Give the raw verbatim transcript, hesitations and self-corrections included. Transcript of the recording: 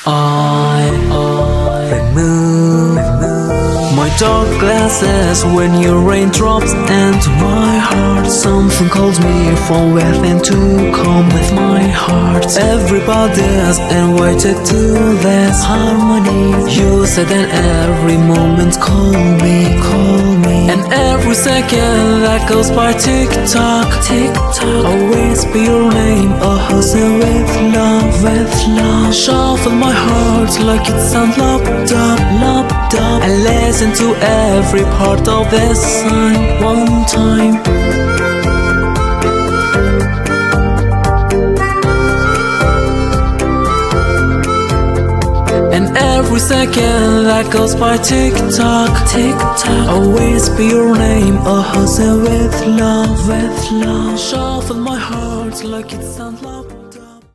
I, I remove my dark glasses when your raindrops enter my heart. Something calls me from within to come with my heart. Everybody is invited to this harmony. You said that every moment call me, call me. And every second that goes by tick-tock, tick-tock. I whisper your name, a hustle with love, with love. Shuffle my heart like it sounds locked up, locked up. And listen to every part of this song one time. And every second that goes by tick-tock, tick-tock. I whisper your name, a hustle with love, with love. Shuffle my heart like it's